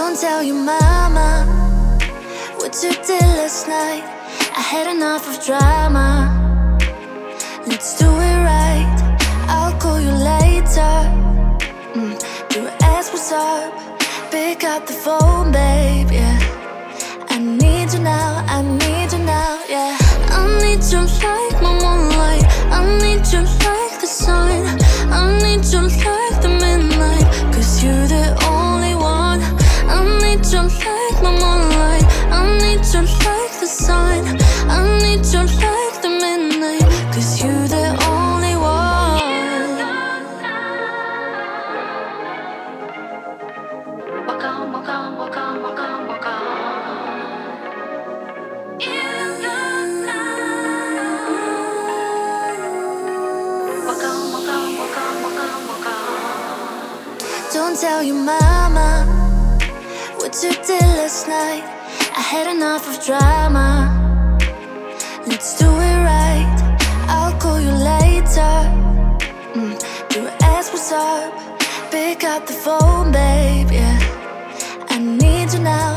Don't tell your mama what you did last night. I had enough of drama. Let's do it right. I'll call you later. Do ask what's up. Pick up the phone, babe, yeah. I need you now, I need you now, yeah. I need you like my moonlight. I need you like the sun. I need you like the midnight, 'cause you're the only one. I need you like my moonlight. I need you like the sun. I need you like the midnight, 'cause you're the only one. Walk on, walk on, walk on, walk on, walk on. Don't tell your mama what you did last night. I had enough of drama. Let's do it right. I'll call you later. Do ask what's up. Pick up the phone, babe, yeah. I need you now.